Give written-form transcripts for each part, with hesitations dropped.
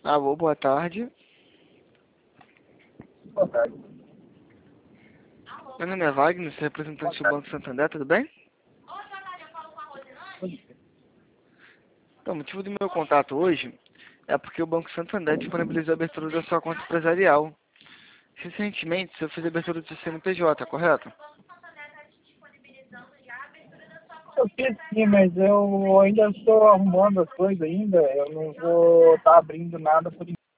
Alô, boa tarde. Boa tarde. Meu nome é Wagner, sou representante do Banco Santander, tudo bem? Então, o motivo do meu contato hoje é porque o Banco Santander disponibilizou a abertura da sua conta empresarial. Recentemente, você fez a abertura do CNPJ, correto? Eu fiz sim, mas eu ainda estou arrumando as coisas ainda. Eu não vou estar abrindo nada por enquanto.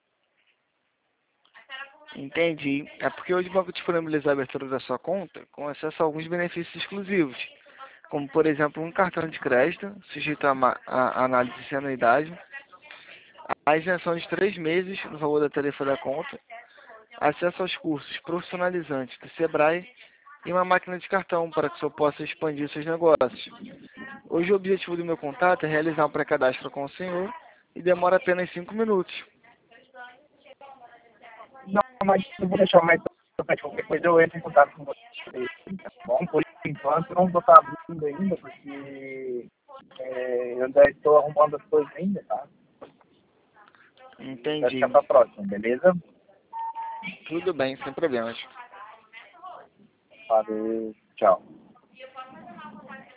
Entendi. É porque hoje o banco disponibilizou a abertura da sua conta com acesso a alguns benefícios exclusivos, como, por exemplo, um cartão de crédito, sujeito a análise de anuidade, a isenção de 3 meses no valor da tarifa da conta, acesso aos cursos profissionalizantes do Sebrae e uma máquina de cartão para que o senhor possa expandir seus negócios. Hoje o objetivo do meu contato é realizar um pré-cadastro com o senhor e demora apenas 5 minutos. Não, mas eu vou deixar mais para qualquer coisa eu entro em contato com você. Tá bom? Por enquanto eu não vou estar abrindo ainda, porque eu ainda estou arrumando as coisas ainda, tá? Vai Entendi. ficar para a próxima, beleza? Tudo bem, sem problemas. Valeu, tchau.